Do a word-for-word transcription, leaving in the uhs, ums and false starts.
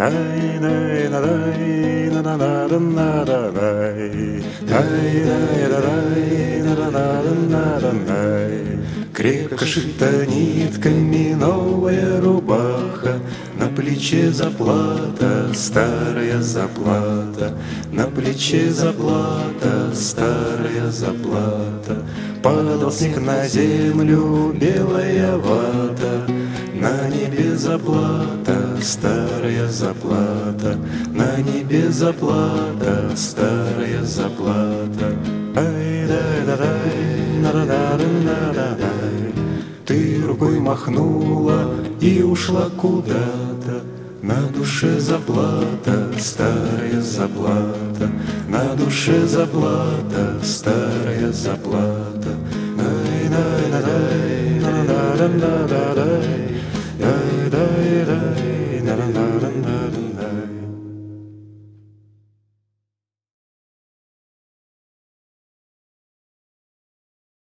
Крепко шита нитками новая рубаха, на плече заплата, старая заплата, на плече заплата, старая заплата. Падал снег на землю, белая вата, на небе заплата, старая заплата, на небе заплата, старая заплата. Ты рукой махнула и ушла куда-то, на душе заплата, старая заплата, на душе заплата, старая заплата. Дай-дай-дай-дай-дай-дай-дай-дай-дай-дай-дай-дай-дай-дай-дай.